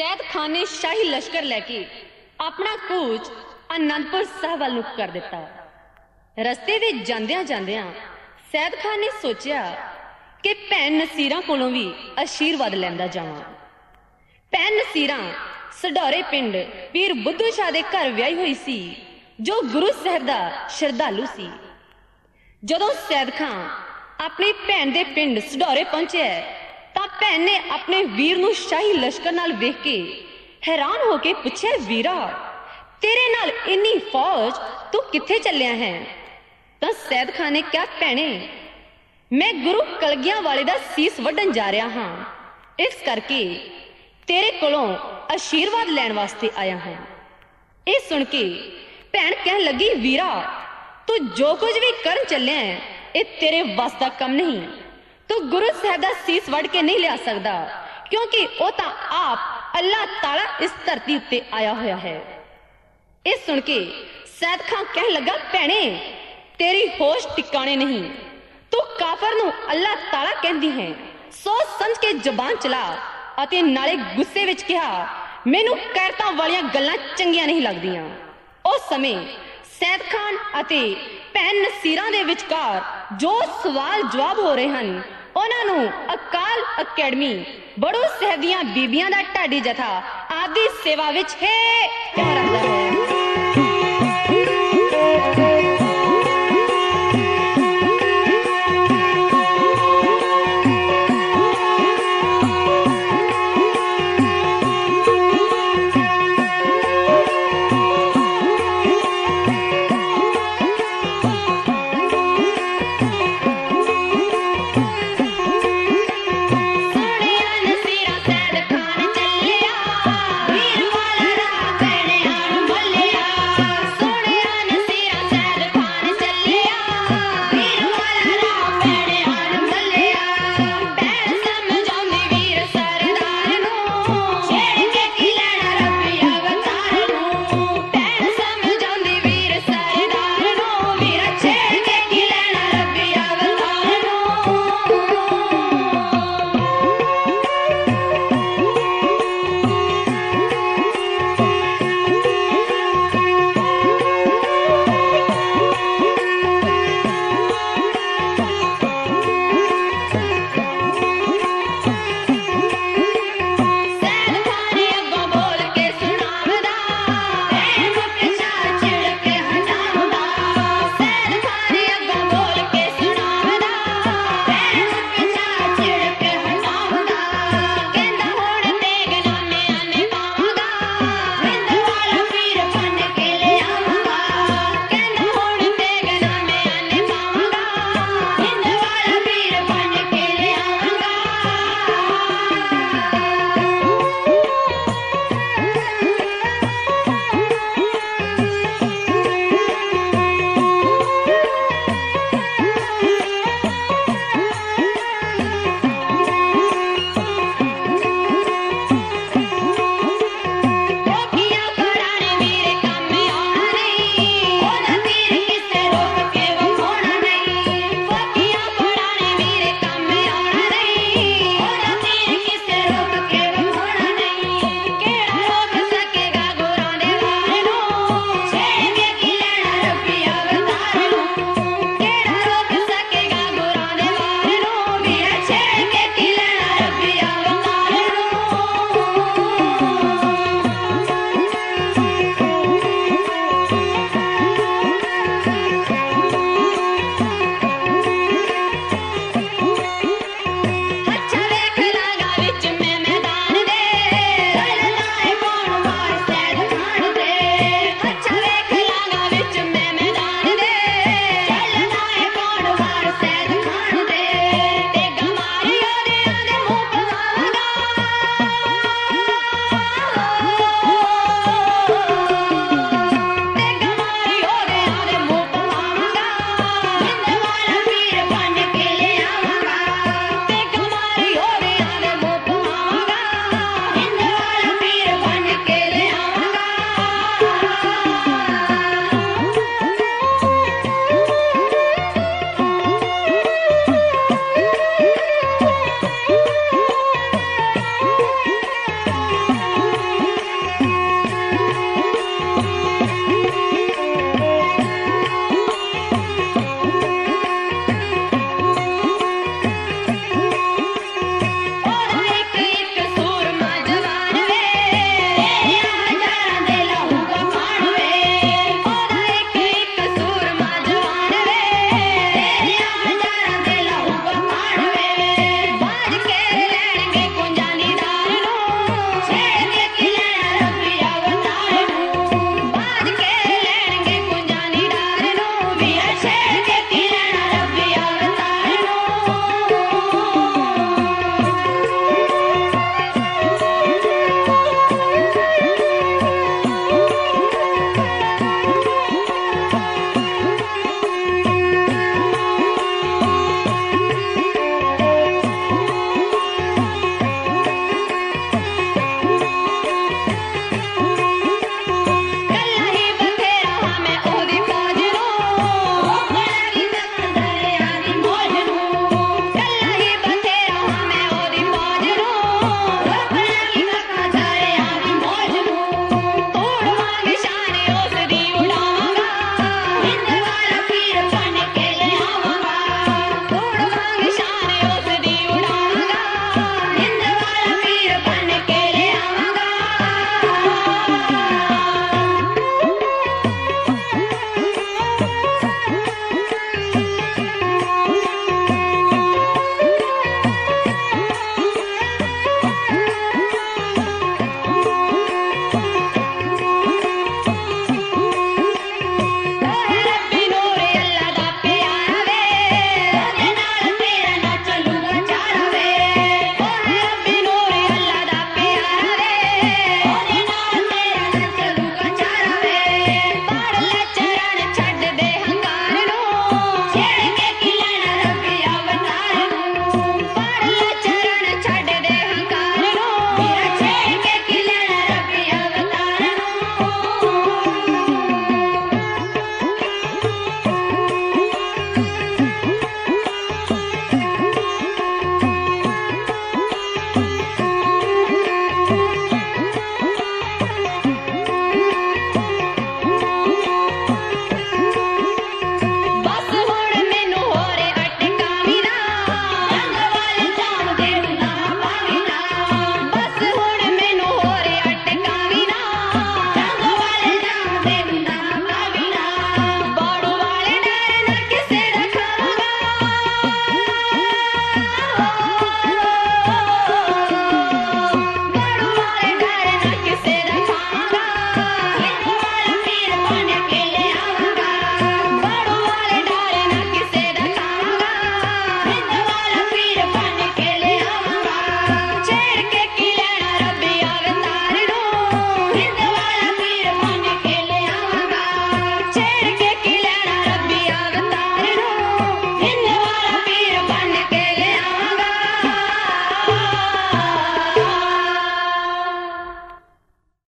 सैद खान ने शाही लश्कर लैके अपना कूच आनंदपुर साहब वाल नूं कर दिता। रस्ते दे जांदियां जांदियां सैद खान ने सोचा कि भैन नसीरा कोलों भी आशीर्वाद लैंदा जावां। भैन नसीरा सडौरे पिंड पीर बुद्धू शाह दे घर व्याही हुई सी, जो गुरु साहब दा श्रद्धालु सी। जदों सैद खान अपनी भैन दे पिंड सडौरे पहुंचे तां भैन ने अपने वीर नूं शाही लश्कर नाल वेख के हैरान होके पुछया, वीरा तेरे नाल इन्नी फौज तू कित्थे चलिया है? तां सैद खान ने कहा, भैणे मैं गुरु कलगियां वाले दा सीस वड्डन जा रहा हां, इस करके तेरे कोलों आशीर्वाद लैण वास्ते आया हां। ये सुन के भैन कहन लगी, वीरा तू जो कुछ भी करन चलिया है ये तेरे वस दा कम नहीं। तू गुरु साहब दा सीस वड़ के नहीं लिया सकदा, क्योंकि वो तां आप अल्लाह ताला इस धरती उत्ते आया होया है। ये सुन के सैद खान कहन लगा, भैणे तेरी होश टिकाने नहीं, तू काफर नूं अल्लाह ताला कहंदी है। सोच समझ के जबान चला अते नाले गुस्से विच कहा, मैनू कैरतां वालियां गल्लां चंगियां नहीं लगदियां। उस समय सैद खान अते भैन नसीरा दे विचकार जो सवाल जवाब हो रहे हैं उन्हां नूं अकाल अकैडमी बड़ो साहब दीआं बीबियां दा ढाडी जथा आपदी सेवा विच है रखदा है।